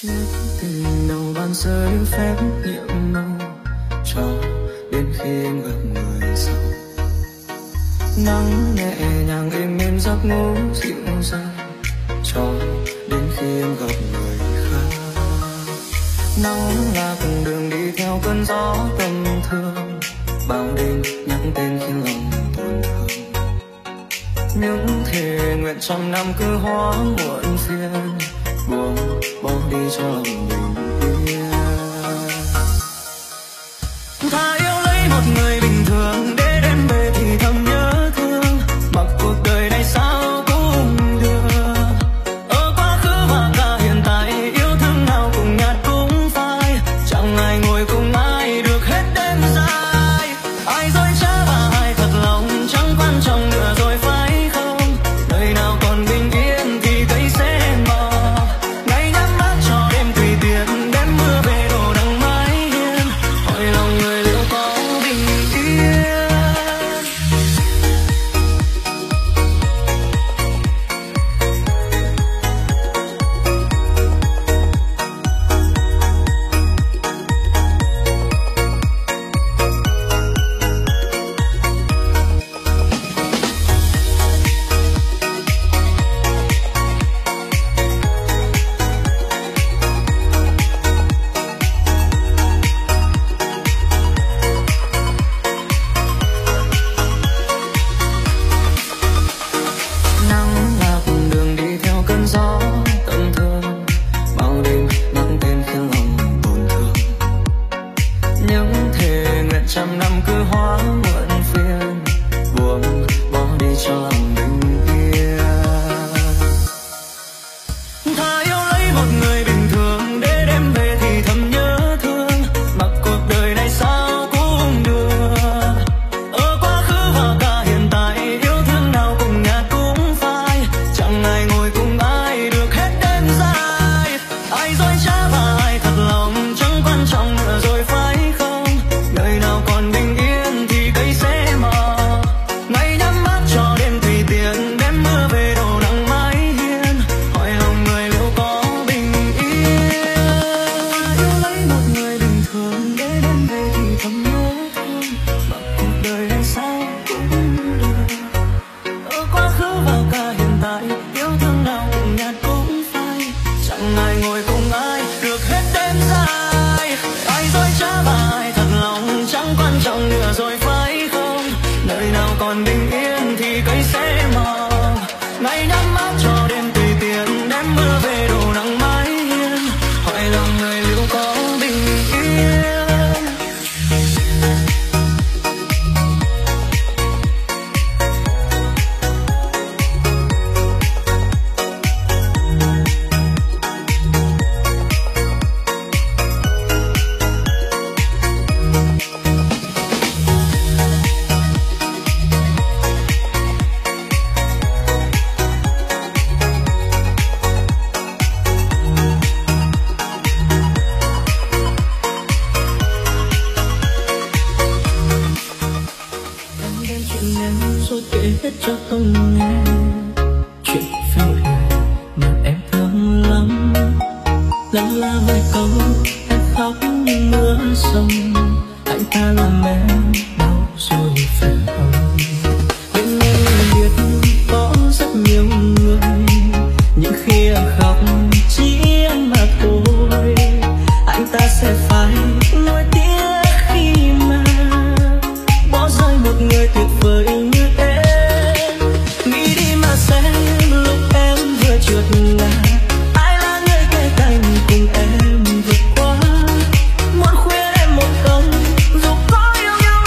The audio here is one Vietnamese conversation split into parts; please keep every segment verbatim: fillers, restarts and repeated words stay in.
Chiếc tình đầu ban rơi phép nhiệm màu cho đến khi em gặp người sau. Nắng nhẹ nhàng êm êm giấc ngủ dịu dàng cho đến khi em gặp người khác. Nắng là cùng đường đi theo cơn gió tâm thương, bao đêm nhắc tên khiến lòng buồn thương. Những thề nguyện trăm năm cứ hóa muộn phiền, buông bỏ đi cho lòng bình yên. Thà yêu lấy một người bình thường để đêm về thì thầm nhớ thương, mặc cuộc đời này sao cũng được. Ở quá khứ và cả hiện tại yêu thương nào cùng nhạt cũng phai, chẳng ai ngồi cùng ai được hết đêm dài. Ai dối trá và ai thật lòng chẳng quan trọng nữa rồi phải không? Đời nào còn bình yên thì cây sẽ mờ. Ngày nhắm mắt cho đêm tùy tiện, đêm mưa về đổ nắng mái hiên, hỏi lòng người liệu có bình yên. Nắng là cùng đường đi theo cơn gió tâm thương, bao đêm nhắc tên khiến lòng tổn thương. Những thề nguyện trăm năm cứ hóa muộn phiền, buông bỏ đi cho lòng bình yên. Thà yêu lấy một người bình thường để đêm về thì thầm nhớ thương, mặc cuộc đời này sao cũng được. Ở quá khứ và cả hiện tại yêu thương nào cùng nhạt cũng phai, chẳng ai ngồi cùng ai được hết đêm dài. Ai dối trá và ai thật lòng chẳng quan trọng nữa rồi phải không? Đời nào còn bình yên thì cây sẽ mờ. Ngày nhắm mắt cho đêm tùy tiện, đêm mưa về đổ nắng mái hiên, hỏi lòng người liệu có bình yên. Yêu lấy một người bình thường để đêm về thì thầm nhớ thương, mặc cuộc đời này sao cũng được. Ở quá khứ và cả hiện tại yêu thương nào cùng nhạt cũng phai, chẳng ai ngồi cùng ai được hết đêm dài. Ai dối trá và ai thật lòng chẳng quan trọng nữa rồi phải không? Đời nào còn bình yên thì cây sẽ mờ. Ngày nhắm mắt cho đêm tùy tiện, đêm mưa về đổ nắng mái hiên, hỏi lòng người liệu có bình yên. Em đem chuyện em rồi kể hết cho tôi nghe, chuyện về người mà em thương lắm. Lần là vài câu em khóc như mưa sông, anh ta làm em đau rồi phải không? Bên em biết có rất nhiều người, nhưng khi em khóc chỉ em mà thôi. Anh ta sẽ phải nuối tiếc khi mà bỏ rơi một người tuyệt vời như em. Nghĩ đi mà xem lúc em vừa trượt ngã, ai là người kề cạnh cùng em vượt qua. Muốn khuyên em một câu, dù có yêu nhau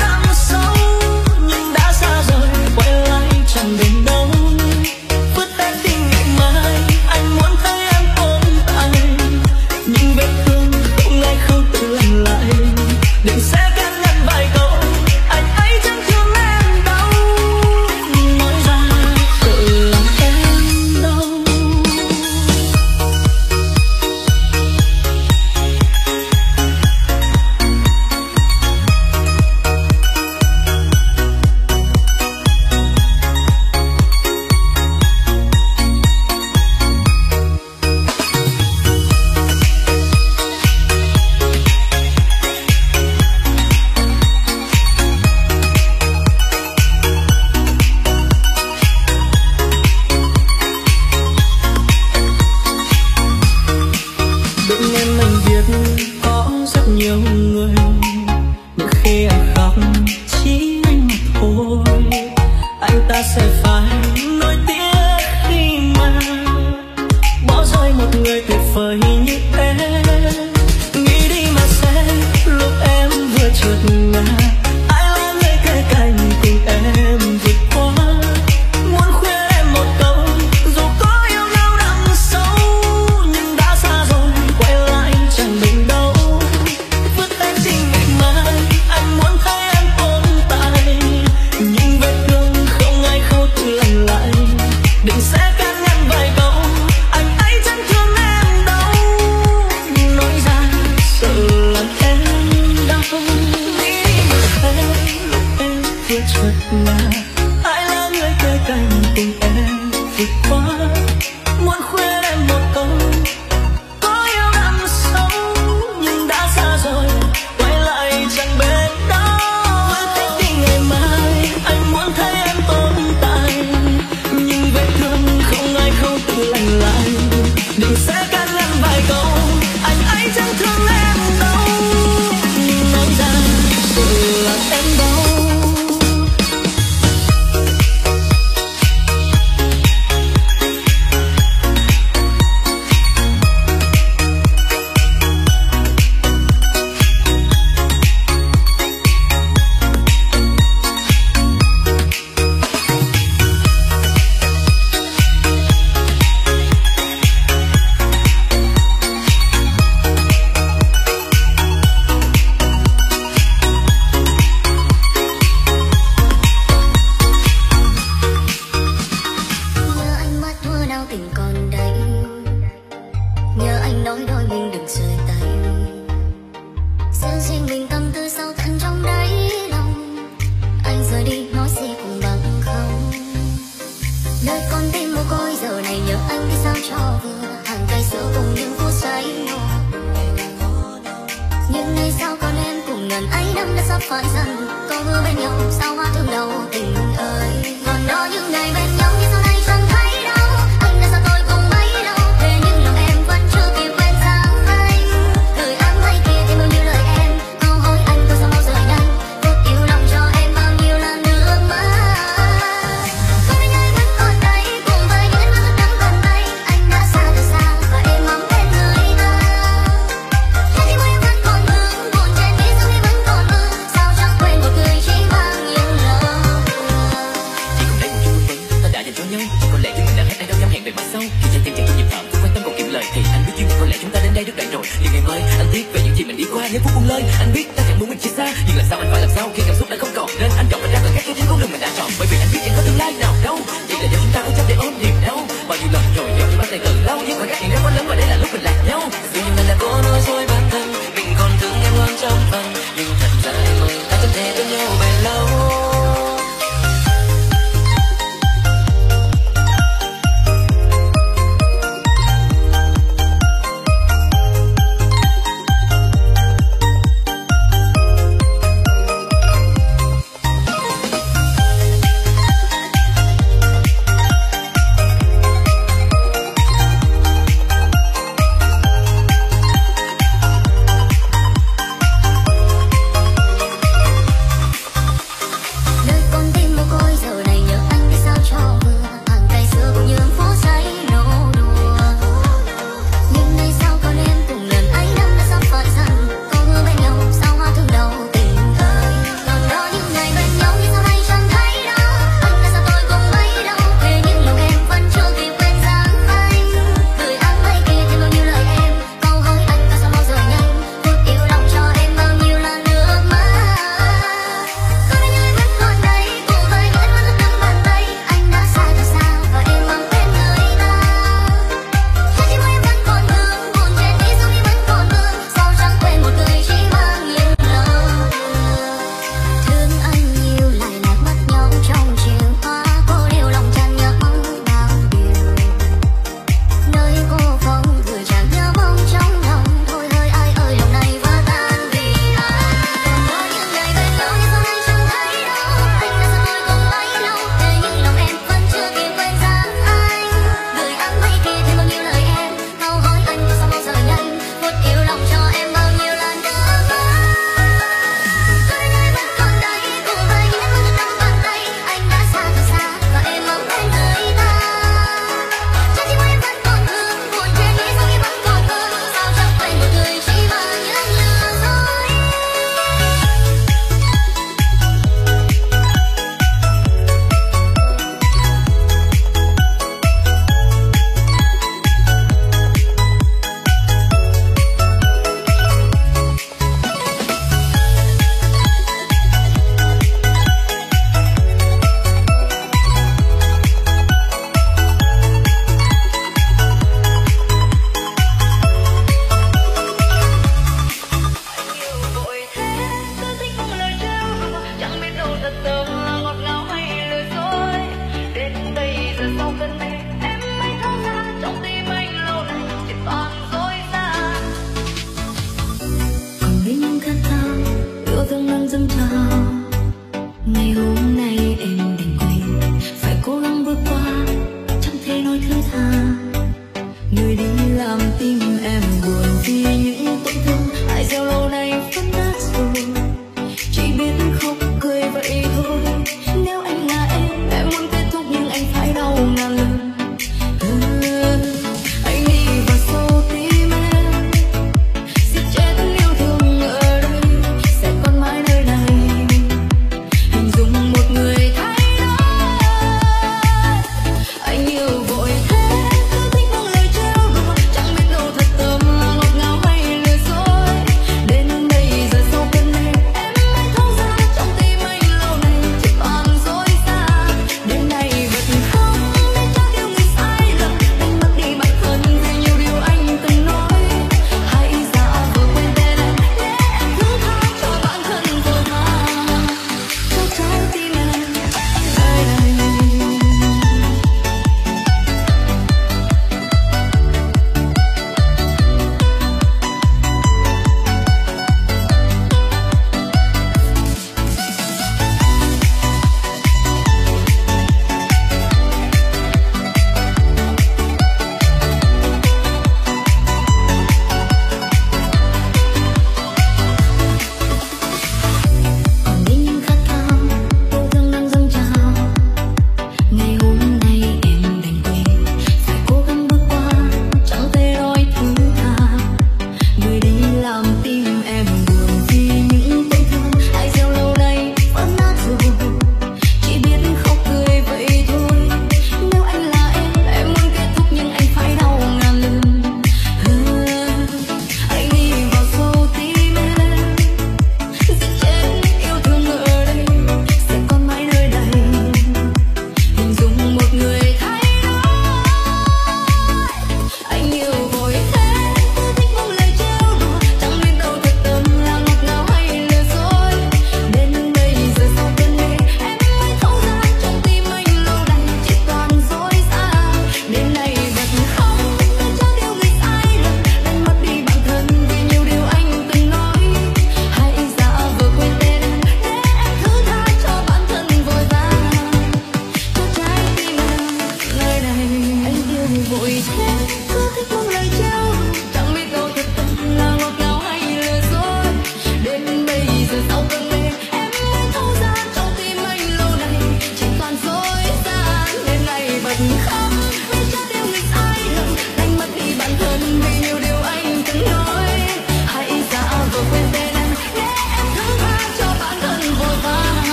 nói đôi mình đừng rời tay, giữ riêng mình tâm tư sâu tận trong đáy lòng. Anh rời đi nói gì cũng bằng không. Nơi con tim mồ côi giờ này nhớ anh đi sao cho vừa, hàng cây sữa cùng những phút giây ngủ. Nhưng ngày sau còn em cùng ngần ấy năm đã sắp phai dần, có mưa bên nhau sao hoa thương đầu tình ơi. Còn đó những ngày bên nhau nhưng sau này chẳng thấy đâu, anh đã xa tôi cùng bấy lâu, thế nhưng lòng em vẫn chưa kịp quên dáng anh. Lời áng mây kia thêm bao nhiêu lời em, câu hỏi anh tôi sao bao giờ nhanh, phút yêu lòng cho em bao nhiêu là nước mắt. Có những ngày vẫn còn đây cùng với những ánh mắt nắng bàn tay, anh đã xa từ xa và em mong bên người ta. Trái tim em vẫn còn vương buồn trên mi sông em vẫn còn mơ, sao chẳng quên một người chỉ mang những lời. Chỉ còn đấy một chút vấn ta đã dành cho nhau, chỉ có lẽ chúng mình đang hết ai đâu dám hẹn về mặt sau. Khi trái tim chẳng còn nhịp thở, không quan tâm còn kiệm lời, thì anh biết duyên có lẽ chúng ta đến đây rất đoạn rồi. Nhưng ngày mai anh tiếc về những gì mình đi qua, những phút buông lơi. Anh biết ta chẳng muốn mình chia xa, nhưng làm sao anh phải làm sao khi cảm xúc đã không còn, nên anh chọn mình ra và khác trên con đường mình đã chọn. Bởi vì anh biết chẳng có tương lai nào đâu, chỉ là do chúng ta cố chấp để ôm niềm đau. Bao nhiêu lần rồi nhớ những bàn tay từ lâu, nhưng khoảnh khắc hiện ra quá lớn và đây là lúc mình lạc nhau. Dù nhiều lần đã cố nói dối bản thân, mình còn thương em hơn trăm phần, nhưng thật ra em ơi ta chẳng thể bên nhau bền lâu. Nơi con tim mồ côi giờ này nhớ anh đi sao cho vừa, hàng cây xưa cùng những phút giây nô đùa. Nhưng ngày sau còn em cùng lần ấy năm đã sắp phai dần, có mưa bên nhau sao hoa thương đầu tình ơi. Còn đó những ngày bên nhau nhưng sau này chẳng thấy đâu, anh đã xa tôi cùng bấy lâu, thế nhưng lòng em vẫn chưa kịp quên dáng anh. Lời áng mây kia thêm bao nhiêu lời em, câu hỏi anh ta sao bao giờ nhanh, phút yêu lòng cho em bao nhiêu là nước mắt. Có những ngày vẫn còn đây cùng với những ánh mắt nắng bàn tay, anh đã xa từ xa và em mong bên người ta. Trái tim em vẫn còn vương buồn trên mi sông em vẫn còn mơ, sao chẳng quên một người chỉ mang những lời. Thương anh nhiều lại lạc mất nhau trong chiều hoa, cô điều lòng tràn nhớ bao điều. Nơi cô không gửi chẳng nhớ mong trong lòng, thôi hơi ai ơi lòng này vỡ tan vì ai. Có những ngày bên nhau nhưng sau này chẳng thấy đâu, anh đã xa tôi cùng bấy lâu, thế nhưng lòng em vẫn chưa kịp quên dáng anh. Lời áng mây kia thêm bao nhiêu lời em, câu hỏi anh có sao bao giờ nhanh, phút yêu lòng cho em bao nhiêu là nước mắt. Có những ngày vẫn còn đây cùng với những ánh mắt nắng bàn tay, anh đã xa từ xa và em mong bên người ta. Trái tim em vẫn còn vương buồn trên mi sông em vẫn còn mơ, sao chẳng quên một người chỉ mang những lừa dối. Vội thế cứ thích những lời trêu đùa, chẳng biết đâu thật sự là ngọt ngào hay lừa dối. Đến bây giờ sau cơn mê em mới thấu ra, trong tim anh lâu nay chỉ toàn dối gian. Còn biết những khát khao yêu thương đang dâng trào, ngày hôm nay em đành quên, phải cố gắng bước qua, chẳng thể nói thứ tha. Người đi làm tim em buồn vì những tổn thương ai gieo lâu nay vẫn nát rồi, chỉ biết khóc cười vậy thôi. Nếu anh là em em muốn kết thúc nhưng anh phải đau ngàn lần. Ừ, anh đi vào sâu tim em, giết chết yêu thương ở đây, sẽ còn mãi nơi này. Hình dung một người thay đổi, anh yêu vội thế, cứ thích những lời trêu đùa, chẳng biết đâu thật tâm là ngọt ngào hay lừa dối. Đến bây giờ sau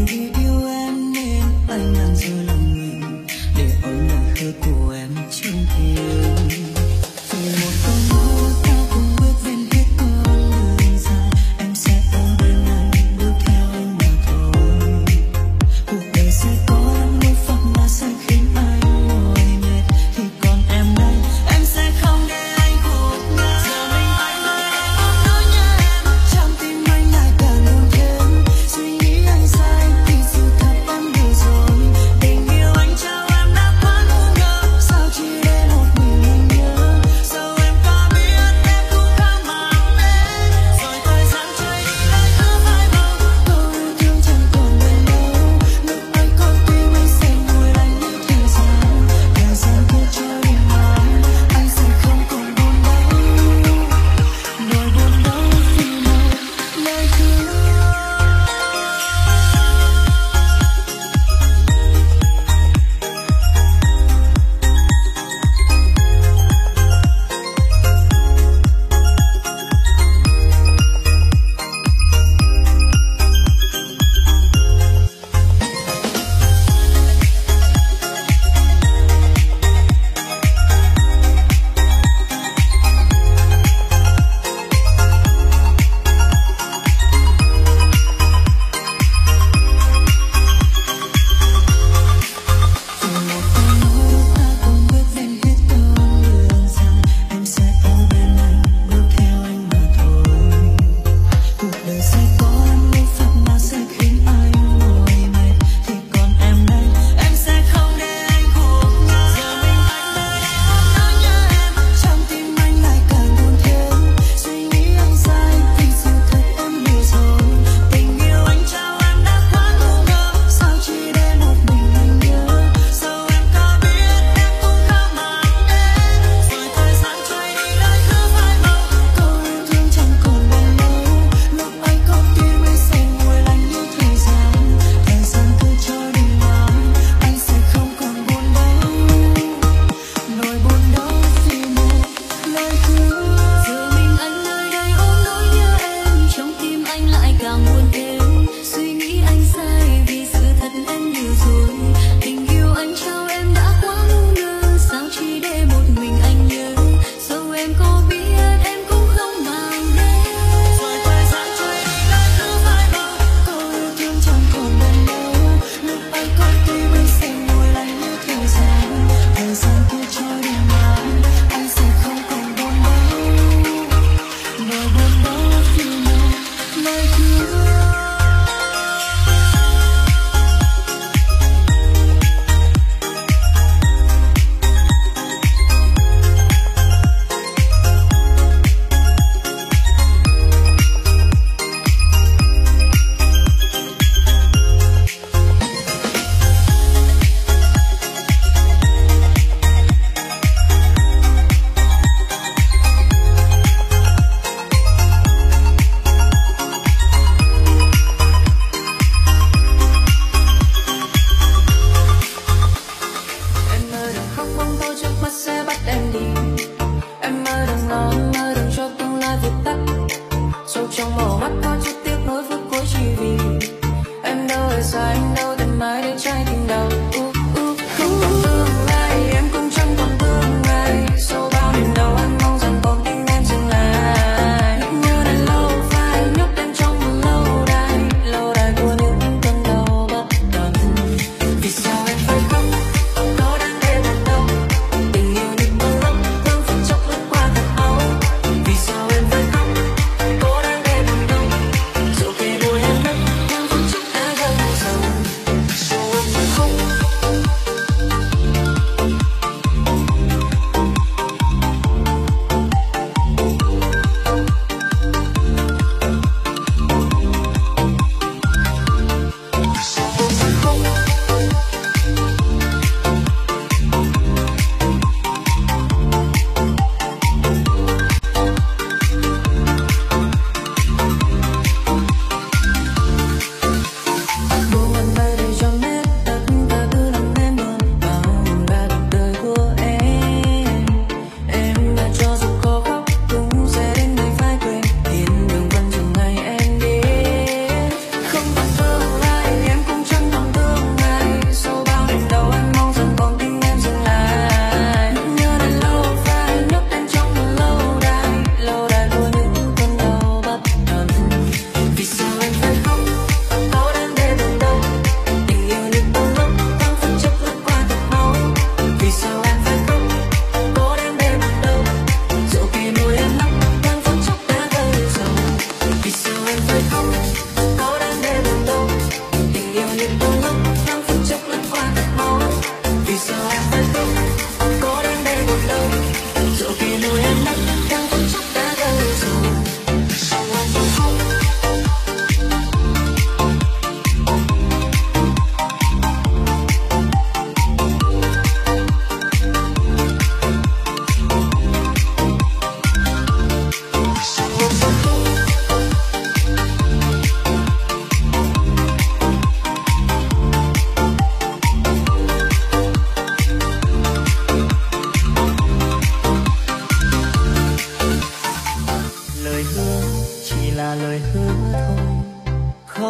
vì yêu em nên anh đang giữ lòng mình để ôm lời hứa của em trong tim. Vì một câu nói ta cùng bước bên hết con đường dài, em sẽ ở bên anh bước theo anh mà thôi. Cuộc đời sẽ có mỗi phút mà sẽ khiến anh mỏi mệt, thì còn em đây em sẽ không để anh gục ngã. Giờ mình anh ơi em không nói nhớ em, trong tim anh lại càng buồn thêm. Suy nghĩ anh sai thì sự thật em hiểu rồi. Tình yêu anh trao em đã quá ngu ngơ, sao chỉ để một mình anh nhớ. Sao em có biết em cũng không màng đến. Rồi thời gian trôi đi lại cứ phai màu, câu yêu thương chẳng còn bền lâu. Lúc anh còn tim anh sẽ nguôi lạnh như thời gian. Thời gian cứ trôi đi mãi, anh sẽ không còn buồn đau. Nỗi buồn đau vì một lời hứa. Vì một câu nói ta cùng bước bên hết con đường dài, em sẽ ở bên anh bước theo anh mà thôi. Cuộc đời sẽ có mỗi phút mà sẽ khiến anh mỏi mệt, thì còn em đây em sẽ không để anh gục ngã. Giờ mình anh ơi em không nói nhớ em, trong tim anh lại càng buồn thêm. Suy nghĩ anh sai thì sự thật em hiểu rồi. Tình yêu anh trao em đã quá ngu ngơ, sao chỉ để một mình anh nhớ. Sao em có biết em cũng không màng đến. Rồi thời gian trôi đi lại cứ phai màu, câu yêu thương chẳng còn bền lâu. Lúc anh còn tim anh sẽ nguôi lạnh như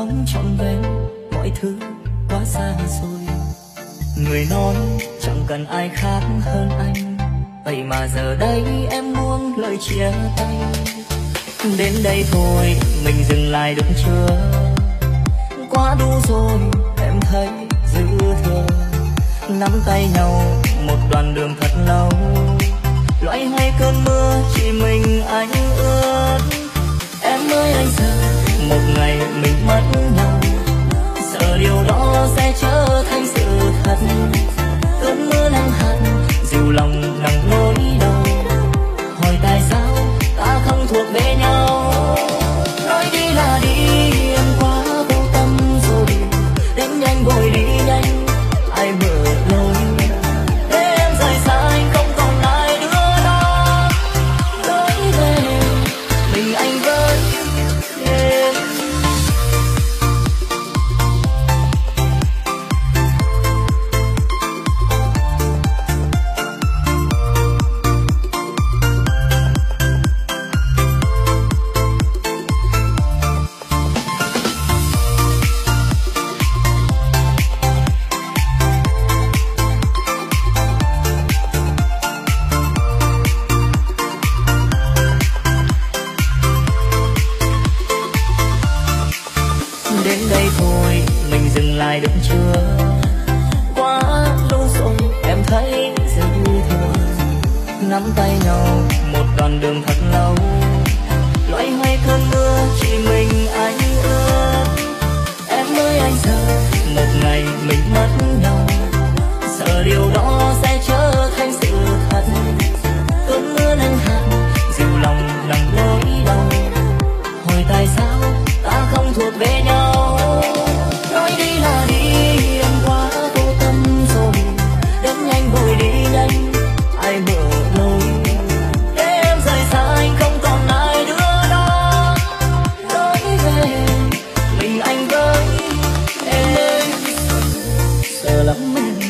sống trọn vẹn, mọi thứ quá xa rồi. Người nói chẳng cần ai khác hơn anh, vậy mà giờ đây em buông lời chia tay. Đến đây thôi mình dừng lại được chưa, quá đủ rồi em thấy dư thừa. Nắm tay nhau một đoạn đường thật lâu, loại hay cơn mưa chỉ mình anh ướt. Em ơi anh sợ một ngày mình mất nhau, sợ điều đó sẽ trở thành sự thật. Cơn mưa nắng hạn dịu lòng nặng nỗi đau, hỏi tại sao ta không thuộc về nhau. Nói đi là đi em quá vô tâm rồi, đến nhanh vội đi nhanh ai mở lối. Để em rời xa anh không còn ai nữa đó, lối về mình anh với em. Đến đây thôi mình dừng lại được chưa, quá lâu rồi em thấy dư thừa. Nắm tay nhau một đoạn đường thật lâu, loại hay cơn mưa chỉ mình anh ướt. Em ơi anh sợ một ngày mình mất nhau, sợ điều đó sẽ trở thành sự thật. Cơn mưa nắng hạn dịu lòng nặng nỗi đau, hỏi tại sao ta không thuộc về nhau. Nói đi là đi em quá vô tâm rồi, đến nhanh vội đi nhanh ai mở lối. Để em rời xa anh không còn ai nữa đó, lối về mình anh với em. Sợ lắm em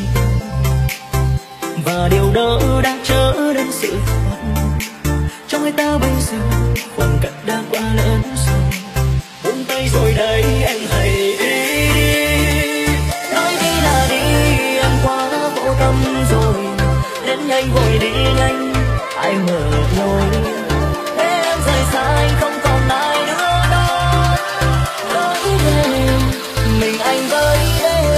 và điều đó đã trở đến sự thật. Trong người ta bây giờ khoảng cách đã quá lớn rồi, buông tay rồi đây em hãy đi đi. Nói đi là đi em quá vô tâm rồi, đến nhanh vội đi nhanh ai mở lối. Để em rời xa anh không còn ai nữa đó, lối về mình anh với em.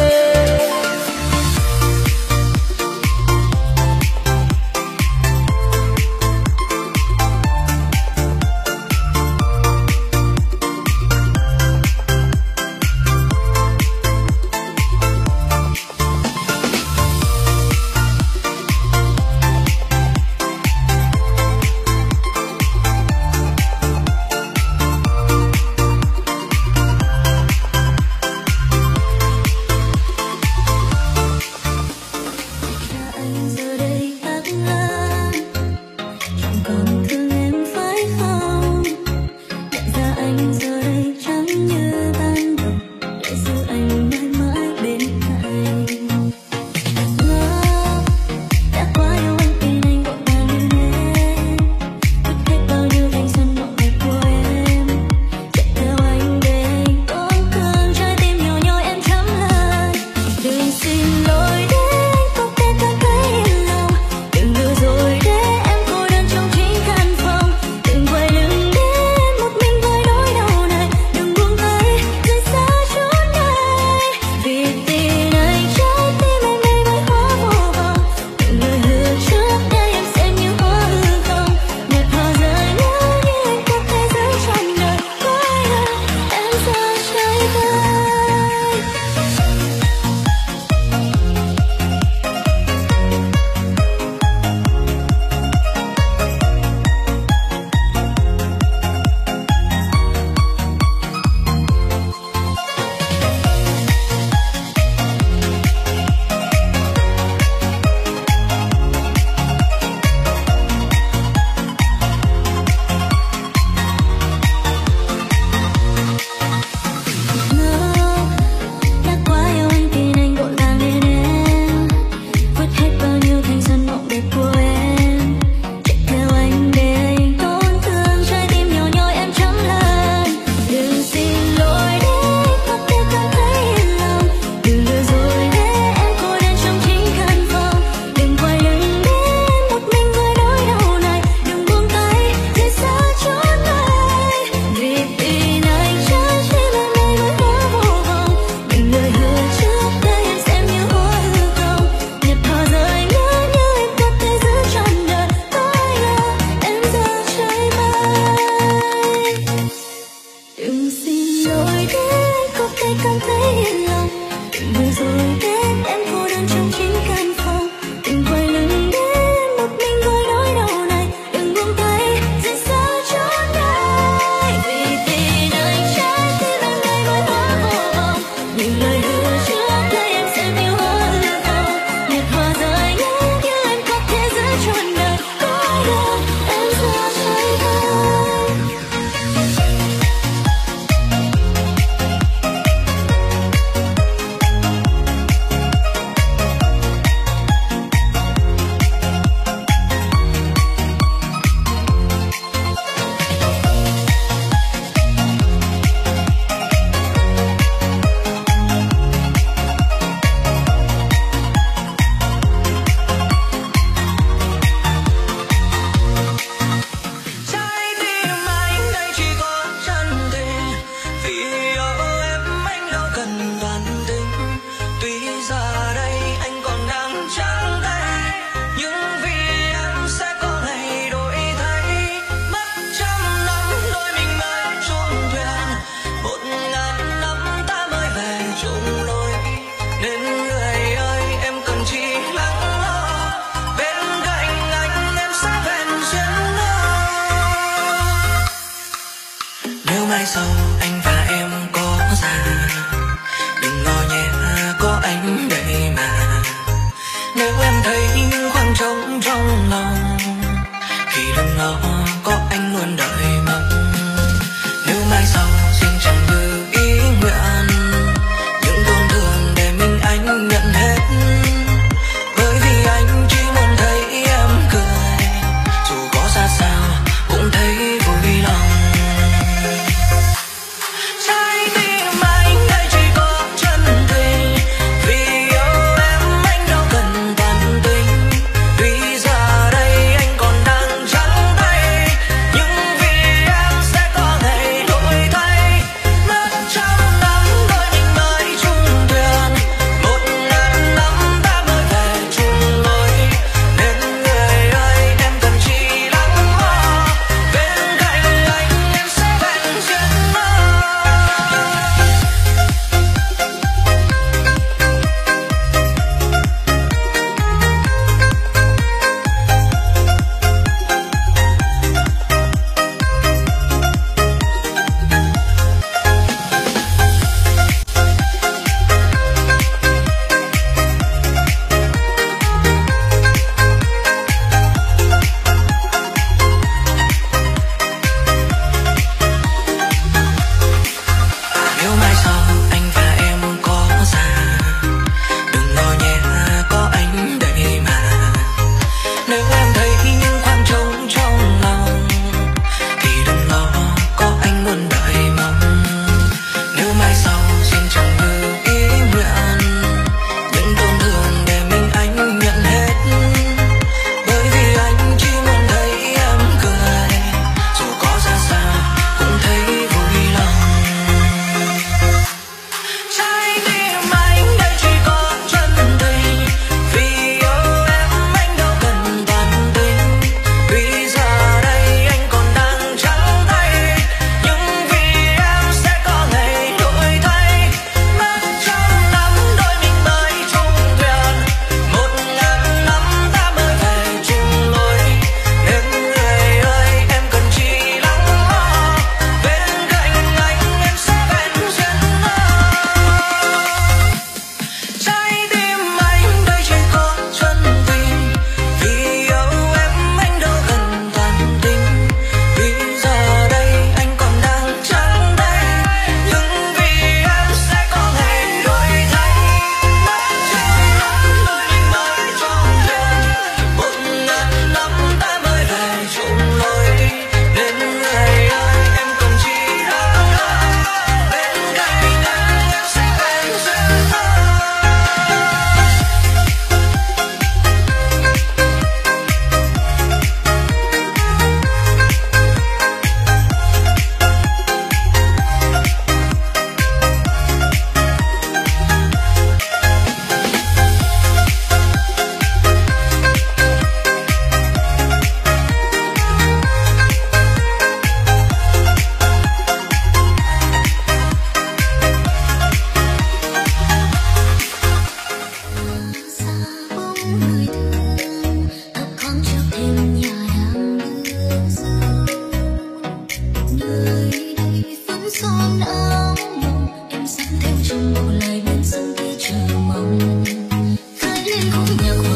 thêm trong bộ lại bên sông kia chờ mong. Khai lên khúc nhạc